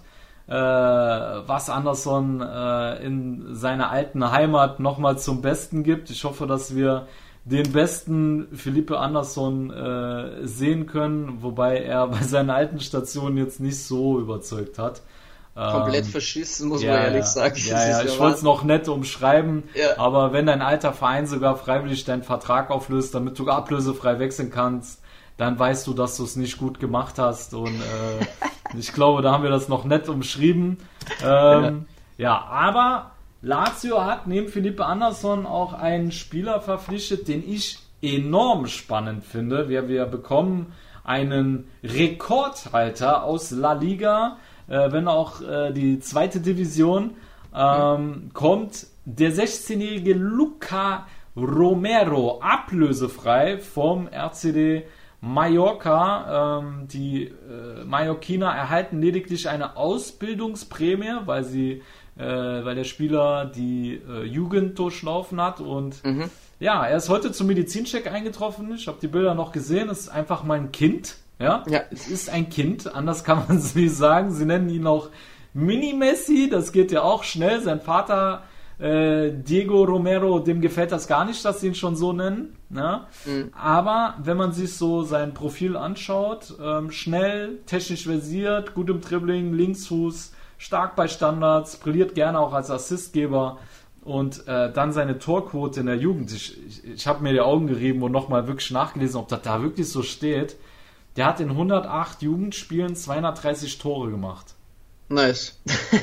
S3: äh, was Anderson äh, in seiner alten Heimat nochmal zum Besten gibt. Ich hoffe, dass wir den besten Felipe Anderson äh, sehen können, wobei er bei seiner alten Station jetzt nicht so überzeugt hat.
S4: Komplett
S3: ähm,
S4: verschissen, muss
S3: ja,
S4: man ehrlich
S3: ja.
S4: sagen.
S3: Ja, ja, ich wollte es noch nett umschreiben,
S4: ja.
S3: aber wenn dein alter Verein sogar freiwillig deinen Vertrag auflöst, damit du ablösefrei wechseln kannst, dann weißt du, dass du es nicht gut gemacht hast und äh, ich glaube, da haben wir das noch nett umschrieben. Ähm, ja. ja, aber Lazio hat neben Felipe Anderson auch einen Spieler verpflichtet, den ich enorm spannend finde. Wir, wir bekommen einen Rekordhalter aus La Liga, äh, wenn auch äh, die zweite Division, ähm, mhm. kommt der sechzehnjährige Luca Romero ablösefrei vom R C D Mallorca. Ähm, die äh, Mallorquiner erhalten lediglich eine Ausbildungsprämie, weil sie äh, weil der Spieler die äh, Jugend durchlaufen hat und mhm. ja, er ist heute zum Medizincheck eingetroffen. Ich habe die Bilder noch gesehen. Es ist einfach mal ein Kind. Ja? ja, es ist ein Kind. Anders kann man es nicht sagen. Sie nennen ihn auch Mini-Messi. Das geht ja auch schnell. Sein Vater äh, Diego Romero, dem gefällt das gar nicht, dass sie ihn schon so nennen. Ja? Mhm. Aber wenn man sich so sein Profil anschaut, ähm, schnell, technisch versiert, gut im Dribbling, Linksfuß, stark bei Standards, brilliert gerne auch als Assistgeber. Und äh, dann seine Torquote in der Jugend. Ich, ich, ich habe mir die Augen gerieben und nochmal wirklich nachgelesen, ob das da wirklich so steht. Der hat in hundertacht Jugendspielen zweihundertdreißig Tore gemacht.
S4: Nice.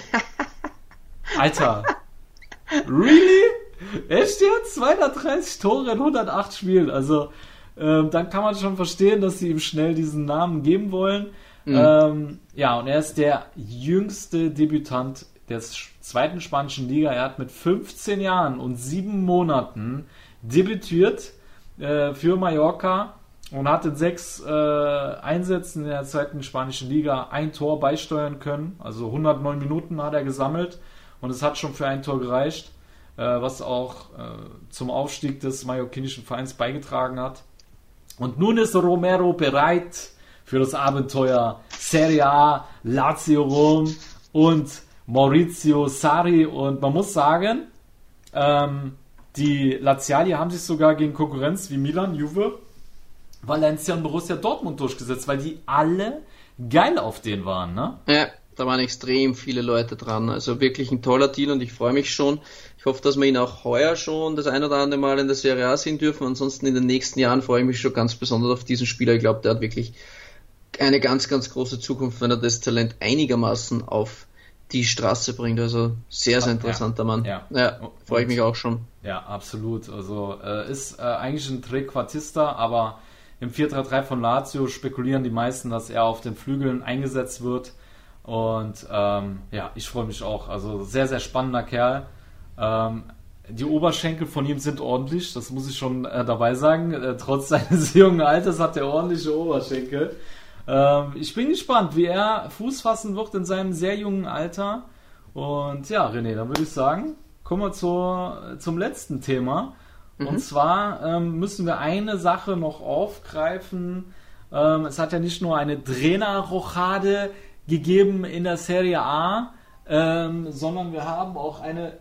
S3: Alter. Really? Echt jetzt? zweihundertdreißig Tore in hundertacht Spielen. Also, ähm, dann kann man schon verstehen, dass sie ihm schnell diesen Namen geben wollen. Mhm. Ähm, ja, und er ist der jüngste Debütant der zweiten spanischen Liga. Er hat mit fünfzehn Jahren und sieben Monaten debütiert äh, für Mallorca und hat in sechs äh, Einsätzen in der zweiten spanischen Liga ein Tor beisteuern können. Also hundertneun Minuten hat er gesammelt und es hat schon für ein Tor gereicht, äh, was auch äh, zum Aufstieg des mallorquinischen Vereins beigetragen hat. Und nun ist Romero bereit für das Abenteuer Serie A, Lazio Rom und Maurizio Sarri, und man muss sagen, ähm, die Laziali haben sich sogar gegen Konkurrenz wie Milan, Juve, Valencia und Borussia Dortmund durchgesetzt, weil die alle geil auf den waren, ne?
S4: Ja, da waren extrem viele Leute dran, also wirklich ein toller Deal und ich freue mich schon. Ich hoffe, dass wir ihn auch heuer schon das ein oder andere Mal in der Serie A sehen dürfen, ansonsten in den nächsten Jahren freue ich mich schon ganz besonders auf diesen Spieler. Ich glaube, der hat wirklich eine ganz, ganz große Zukunft, wenn er das Talent einigermaßen auf die Straße bringt, also sehr, sehr interessanter ja, Mann. Ja, ja freue ich mich auch schon.
S3: Ja, absolut. Also äh, ist äh, eigentlich ein Trequartista, aber im vier drei drei von Lazio spekulieren die meisten, dass er auf den Flügeln eingesetzt wird. Und ähm, ja, ich freue mich auch. Also sehr, sehr spannender Kerl. Ähm, die Oberschenkel von ihm sind ordentlich, das muss ich schon äh, dabei sagen. Äh, trotz seines jungen Alters hat er ordentliche Oberschenkel. Ich bin gespannt, wie er Fuß fassen wird in seinem sehr jungen Alter. Und ja, René, dann würde ich sagen, kommen wir zur, zum letzten Thema. Mhm. Und zwar ähm, müssen wir eine Sache noch aufgreifen. Ähm, es hat ja nicht nur eine Trainerrochade gegeben in der Serie A, ähm, sondern wir haben auch eine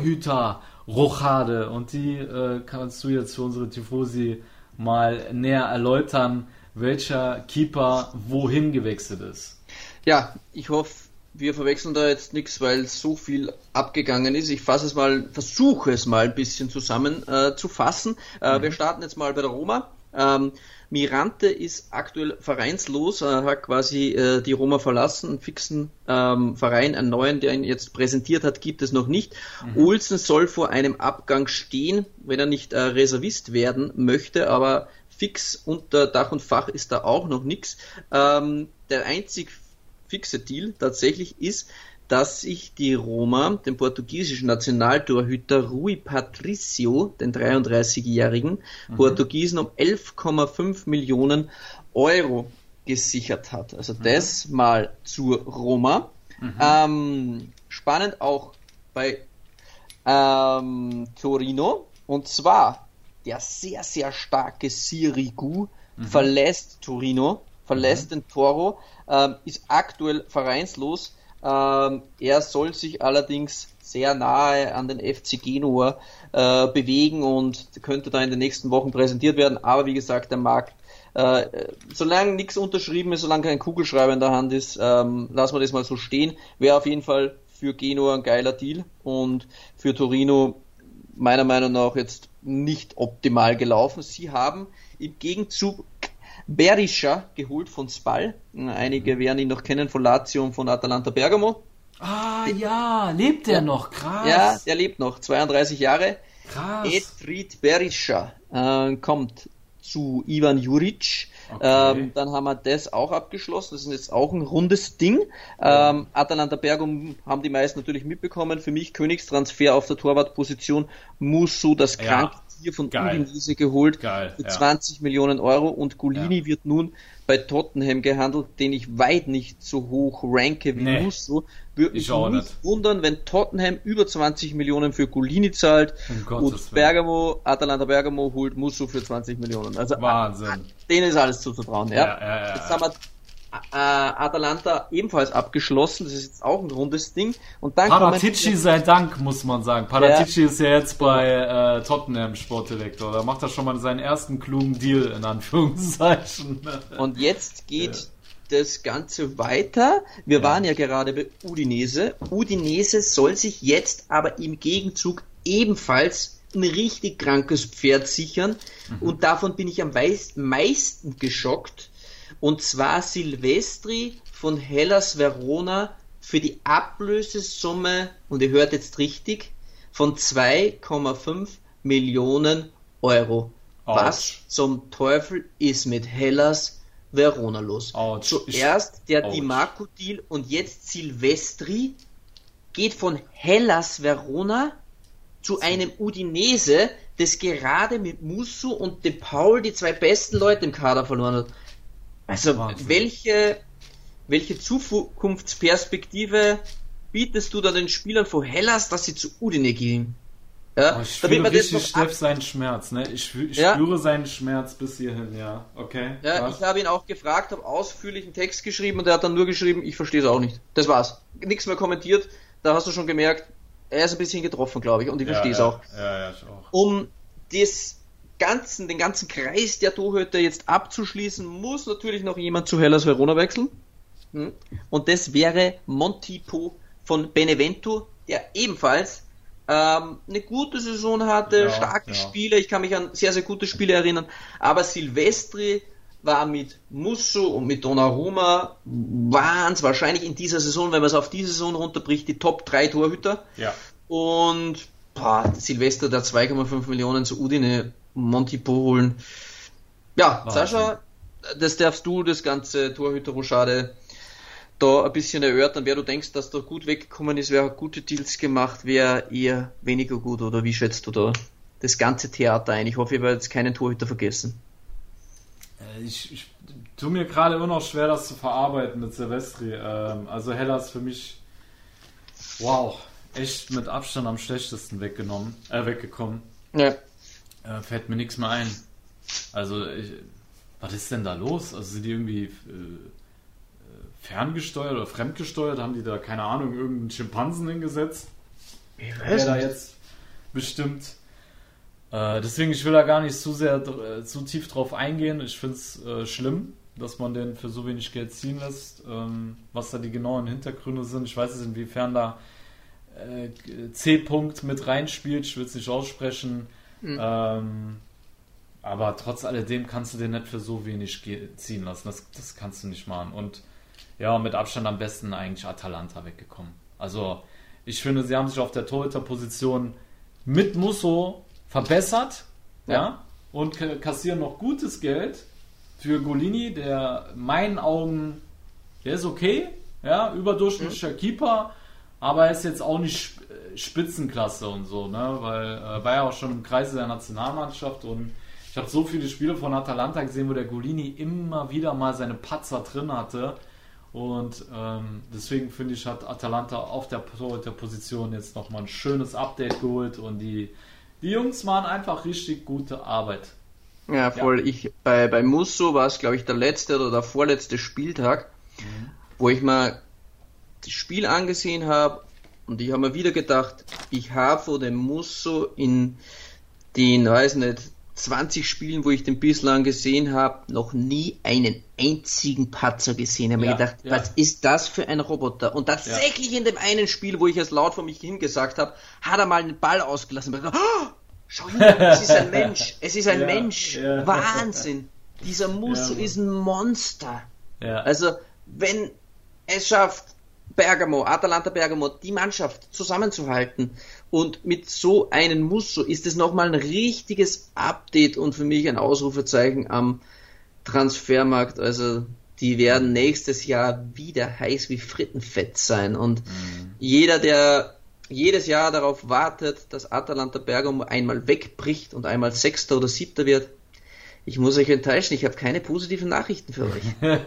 S3: Torhüterrochade. Und die äh, kannst du jetzt für unsere Tifosi mal näher erläutern, welcher Keeper wohin gewechselt ist.
S4: Ja, ich hoffe, wir verwechseln da jetzt nichts, weil so viel abgegangen ist. Ich fasse es mal, versuche es mal ein bisschen zusammen äh, zu fassen. Äh, mhm. Wir starten jetzt mal bei der Roma. Ähm, Mirante ist aktuell vereinslos, er hat quasi äh, die Roma verlassen, einen fixen ähm, Verein, einen neuen, der ihn jetzt präsentiert hat, gibt es noch nicht. Mhm. Olsen soll vor einem Abgang stehen, wenn er nicht äh, Reservist werden möchte, aber fix unter Dach und Fach ist da auch noch nichts. Ähm, der einzig fixe Deal tatsächlich ist, dass sich die Roma den portugiesischen Nationaltorhüter Rui Patricio, den dreiunddreißigjährigen mhm. Portugiesen, um elf Komma fünf Millionen Euro gesichert hat. Also mhm. das mal zur Roma. Mhm. Ähm, spannend auch bei ähm, Torino, und zwar der sehr, sehr starke Sirigu mhm. verlässt Torino, verlässt mhm. den Toro, ähm, ist aktuell vereinslos, Ähm, er soll sich allerdings sehr nahe an den F C Genua äh, bewegen und könnte da in den nächsten Wochen präsentiert werden. Aber wie gesagt, der Markt, äh, solange nichts unterschrieben ist, solange kein Kugelschreiber in der Hand ist, ähm, lassen wir das mal so stehen. Wäre auf jeden Fall für Genua ein geiler Deal und für Torino meiner Meinung nach jetzt nicht optimal gelaufen. Sie haben im Gegenzug Berisha geholt von Spal. Einige werden ihn noch kennen von Lazio und von Atalanta Bergamo.
S3: Ah ja, lebt der noch? Krass.
S4: Ja, der lebt noch, zweiunddreißig Jahre.
S3: Krass.
S4: Edfried Berisha äh, kommt zu Ivan Juric.
S3: Okay.
S4: Ähm, dann haben wir das auch abgeschlossen. Das ist jetzt auch ein rundes Ding.
S3: Ja.
S4: Ähm, Atalanta Bergamo haben die meisten natürlich mitbekommen. Für mich Königstransfer auf der Torwartposition. Musso, das
S3: Ja.
S4: Kranktier von
S3: Geil.
S4: Udinese geholt.
S3: Geil,
S4: Für
S3: ja.
S4: zwanzig Millionen Euro. Und Golini
S3: Ja.
S4: wird nun bei Tottenham gehandelt, den ich weit nicht so hoch ranke wie
S3: Nee.
S4: Musso. Würde mich
S3: Ich auch
S4: nicht
S3: nicht.
S4: wundern, wenn Tottenham über zwanzig Millionen für Golini zahlt
S3: Um Gottes
S4: und
S3: Willen.
S4: Bergamo, Atalanta Bergamo holt Musso für zwanzig Millionen. Also
S3: Wahnsinn.
S4: denen ist alles zuzutrauen. Ja?
S3: Ja, ja, ja,
S4: Jetzt
S3: ja.
S4: haben wir äh, Atalanta ebenfalls abgeschlossen. Das ist jetzt auch ein rundes Ding. Und dann
S3: Paratici
S4: kommen-
S3: sei Dank, muss man sagen. Paratici ist ja jetzt bei äh, Tottenham Sportdirektor. Da macht er schon mal seinen ersten klugen Deal, in Anführungszeichen.
S4: Und jetzt geht das Ganze weiter. Wir waren ja gerade bei Udinese. Udinese soll sich jetzt aber im Gegenzug ebenfalls ein richtig krankes Pferd sichern. Und davon bin ich am meist- meisten geschockt. Und zwar Silvestri von Hellas Verona für die Ablösesumme, und ihr hört jetzt richtig, von zwei Komma fünf Millionen Euro.
S3: Autsch.
S4: Was zum Teufel ist mit Hellas Verona los?
S3: Autsch.
S4: Zuerst der
S3: Autsch.
S4: Di Marco-Deal und jetzt Silvestri geht von Hellas Verona zu einem Udinese, das gerade mit Musso und De Paul die zwei besten Leute im Kader verloren hat. Also
S3: Wahnsinn.
S4: welche, welche Zukunftsperspektive bietest du da den Spielern von Hellas, dass sie zu Udine gehen? Ja,
S3: Oh, ich
S4: damit
S3: spüre
S4: man das
S3: richtig
S4: noch
S3: Steff
S4: ab-
S3: seinen Schmerz, ne? Ich, spü- ich
S4: Ja.
S3: spüre seinen Schmerz bis hierhin, ja. Okay.
S4: Ja,
S3: krass.
S4: ich habe ihn auch gefragt, habe ausführlich einen Text geschrieben und er hat dann nur geschrieben, ich verstehe es auch nicht. Das war's. Nichts mehr kommentiert. Da hast du schon gemerkt, er ist ein bisschen getroffen, glaube ich, und ich
S3: ja,
S4: verstehe es
S3: ja,
S4: auch.
S3: Ja, ja, ich auch.
S4: Um das ganzen, den ganzen Kreis der Torhüter jetzt abzuschließen, muss natürlich noch jemand zu Hellas Verona wechseln. Hm. Und das wäre Montipo von Benevento, der ebenfalls ähm, eine gute Saison hatte,
S3: Ja,
S4: starke
S3: ja.
S4: Spiele, ich kann mich an sehr, sehr gute Spiele erinnern, aber Silvestri war mit Musso und mit Donnarumma, waren es wahrscheinlich in dieser Saison, wenn man es auf die Saison runterbricht, die Top drei Torhüter.
S3: Ja.
S4: Und boah, Silvester, der zwei Komma fünf Millionen zu Udine, Montipo holen. Ja,
S3: Wahnsinn.
S4: Sascha, das darfst du, das ganze Torhüter-Rochade, da ein bisschen erörtern, wer du denkst, dass da gut weggekommen ist, wer hat gute Deals gemacht, wer eher weniger gut, oder wie schätzt du da das ganze Theater ein? Ich hoffe, ich werde jetzt keinen Torhüter vergessen.
S3: Äh, Ich, ich tue mir gerade immer noch schwer, das zu verarbeiten mit Silvestri. Ähm, also Hellas für mich, wow, echt mit Abstand am schlechtesten weggenommen, äh, weggekommen.
S4: Ja.
S3: Äh, fällt mir nichts mehr ein. Also, ich, was ist denn da los? Also sind die irgendwie äh, ferngesteuert oder fremdgesteuert? Haben die da, keine Ahnung, irgendeinen Schimpansen hingesetzt?
S4: Ich
S3: Der da jetzt bestimmt. Äh, deswegen, ich will da gar nicht zu sehr, äh, zu tief drauf eingehen. Ich finde es äh, schlimm, dass man den für so wenig Geld ziehen lässt. Ähm, was da die genauen Hintergründe sind. Ich weiß nicht, inwiefern da äh, C-Punkt mit reinspielt. Ich will es nicht aussprechen.
S4: Mhm.
S3: Ähm, aber trotz alledem kannst du den nicht für so wenig ge- ziehen lassen. Das, das kannst du nicht machen. Und ja, mit Abstand am besten eigentlich Atalanta weggekommen. Also, ich finde, sie haben sich auf der Torhüter-Position mit Musso verbessert, ja,
S4: Ja.
S3: und k- kassieren noch gutes Geld für Golini, der in meinen Augen, der ist okay, ja, überdurchschnittlicher Keeper, aber er ist jetzt auch nicht Sp- Spitzenklasse und so, ne, weil äh, war ja auch schon im Kreise der Nationalmannschaft und ich habe so viele Spiele von Atalanta gesehen, wo der Golini immer wieder mal seine Patzer drin hatte. Und ähm, deswegen finde ich, hat Atalanta auf der, der Position jetzt nochmal ein schönes Update geholt und die, die Jungs machen einfach richtig gute Arbeit.
S4: Ja, voll. Ich, bei, bei Musso war es, glaube ich, der letzte oder der vorletzte Spieltag, wo ich mal das Spiel angesehen habe und ich habe mir wieder gedacht, ich habe vor dem Musso in den, weiß nicht, zwanzig Spielen, wo ich den bislang gesehen habe, noch nie einen einzigen Patzer gesehen. Ich habe ja, mir gedacht, ja. was ist das für ein Roboter? Und tatsächlich ja. in dem einen Spiel, wo ich es laut vor mich hingesagt habe, hat er mal einen Ball ausgelassen. Und ich dachte, oh, schau hin, es ist ein Mensch. Es ist ein ja, Mensch. Ja. Wahnsinn. Dieser Musso ja, ist ein Monster. Ja. Also, wenn es schafft, Bergamo, Atalanta Bergamo, die Mannschaft zusammenzuhalten und mit so einem Musso ist es nochmal ein richtiges Update und für mich ein Ausrufezeichen am Transfermarkt. Also die werden nächstes Jahr wieder heiß wie Frittenfett sein und mhm. jeder, der jedes Jahr darauf wartet, dass Atalanta Bergamo einmal wegbricht und einmal Sechster oder Siebter wird, ich muss euch enttäuschen, ich habe keine positiven Nachrichten für euch.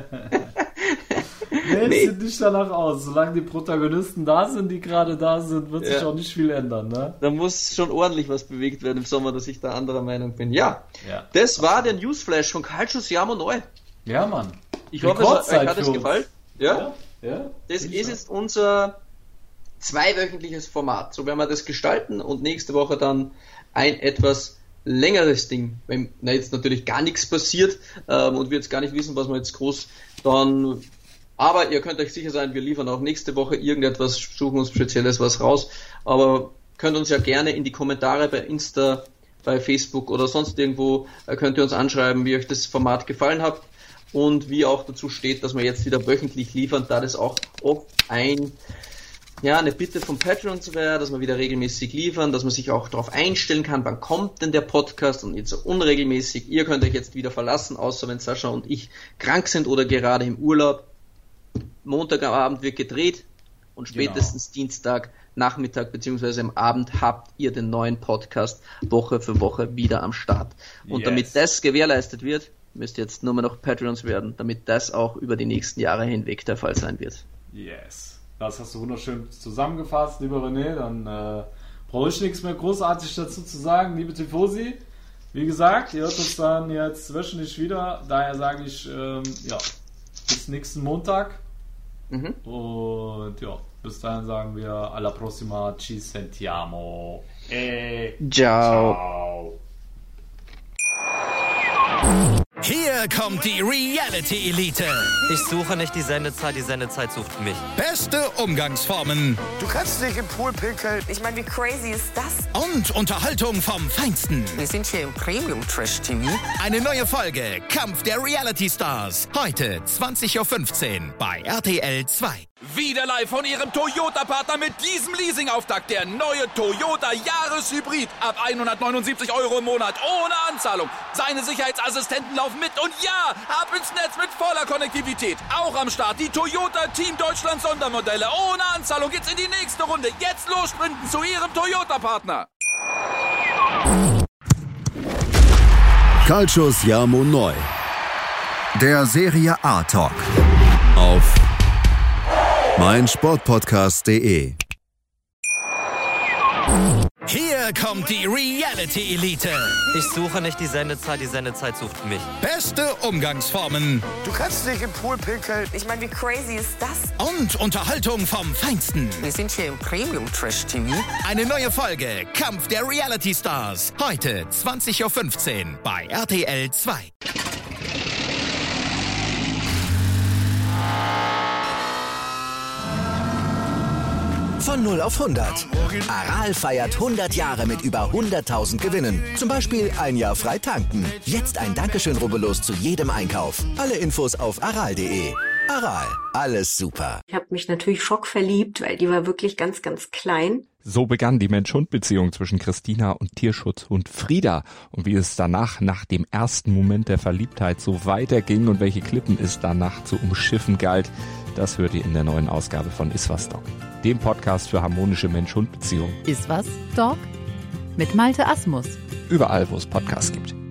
S3: Nee, nee. Sieht nicht danach aus. Solange die Protagonisten da sind, die gerade da sind, wird sich ja. auch nicht viel ändern. Ne?
S4: Da muss schon ordentlich was bewegt werden im Sommer, dass ich da anderer Meinung bin. Ja, ja. Das war der Newsflash von Calcio Siamo Neu.
S3: Ja, Mann.
S4: Ich hoffe, euch hat es gefallen. Ja. ja. ja. Das ist jetzt unser zweiwöchentliches Format. So werden wir das gestalten und nächste Woche dann ein etwas längeres Ding, wenn na, jetzt natürlich gar nichts passiert ähm, und wir jetzt gar nicht wissen, was wir jetzt groß dann... Aber ihr könnt euch sicher sein, wir liefern auch nächste Woche irgendetwas, suchen uns Spezielles was raus. Aber könnt uns ja gerne in die Kommentare bei Insta, bei Facebook oder sonst irgendwo, könnt ihr uns anschreiben, wie euch das Format gefallen hat und wie auch dazu steht, dass wir jetzt wieder wöchentlich liefern, da das auch oft ein, ja, eine Bitte von Patreons wäre, dass wir wieder regelmäßig liefern, dass man sich auch darauf einstellen kann, wann kommt denn der Podcast und nicht so unregelmäßig. Ihr könnt euch jetzt wieder verlassen, außer wenn Sascha und ich krank sind oder gerade im Urlaub. Montagabend wird gedreht und spätestens genau. Dienstag Nachmittag bzw. am Abend habt ihr den neuen Podcast Woche für Woche wieder am Start. Und yes. damit das gewährleistet wird, müsst ihr jetzt nur mehr noch Patreons werden, damit das auch über die nächsten Jahre hinweg der Fall sein wird.
S3: Yes, das hast du wunderschön zusammengefasst, lieber René. Dann äh, brauche ich nichts mehr großartig dazu zu sagen, liebe Tifosi. Wie gesagt, ihr hört uns dann jetzt wöchentlich wieder. Daher sage ich, ähm, ja, bis nächsten Montag. Mhm. Und ja, bis dahin sagen wir alla prossima, ci sentiamo. E
S4: ciao.
S5: ciao. Hier kommt die Reality Elite.
S6: Ich suche nicht die Sendezeit, die Sendezeit sucht mich.
S5: Beste Umgangsformen.
S7: Du kannst nicht im Pool pinkeln.
S8: Ich meine, wie crazy ist das?
S5: Und Unterhaltung vom Feinsten.
S8: Wir sind hier im Premium Trash T V.
S5: Eine neue Folge Kampf der Reality Stars. Heute zwanzig Uhr fünfzehn bei R T L zwei.
S1: Wieder live von Ihrem Toyota-Partner mit diesem Leasing-Auftakt. Der neue Toyota Jahreshybrid. Ab hundertneunundsiebzig Euro im Monat. Ohne Anzahlung. Seine Sicherheitsassistenten laufen mit. Und ja, ab ins Netz mit voller Konnektivität. Auch am Start die Toyota Team Deutschland Sondermodelle. Ohne Anzahlung geht's in die nächste Runde. Jetzt los sprinten zu Ihrem Toyota-Partner.
S2: Calcio Siamo Neu. Der Serie A Talk. Auf meinsportpodcast punkt de.
S5: Hier kommt die Reality Elite.
S6: Ich suche nicht die Sendezeit, die Sendezeit sucht mich.
S5: Beste Umgangsformen.
S7: Du kannst nicht im Pool pinkeln.
S8: Ich meine, wie crazy ist das?
S5: Und Unterhaltung vom Feinsten.
S8: Wir sind hier im Premium Trash T V.
S5: Eine neue Folge Kampf der Reality Stars. Heute zwanzig Uhr fünfzehn bei R T L zwei. Von null auf hundert. Aral feiert hundert Jahre mit über hunderttausend Gewinnen. Zum Beispiel ein Jahr frei tanken. Jetzt ein Dankeschön, rubbellos zu jedem Einkauf. Alle Infos auf aral punkt de. Aral, alles super.
S9: Ich habe mich natürlich schockverliebt, weil die war wirklich ganz, ganz klein.
S10: So begann die Mensch-Hund-Beziehung zwischen Christina und Tierschutzhund Frieda. Und wie es danach, nach dem ersten Moment der Verliebtheit, so weiterging und welche Klippen es danach zu umschiffen galt, das hört ihr in der neuen Ausgabe von Iswas Dog, dem Podcast für harmonische Mensch-Hund-Beziehungen.
S11: Iswas Dog mit Malte Asmus.
S10: Überall, wo es Podcasts gibt.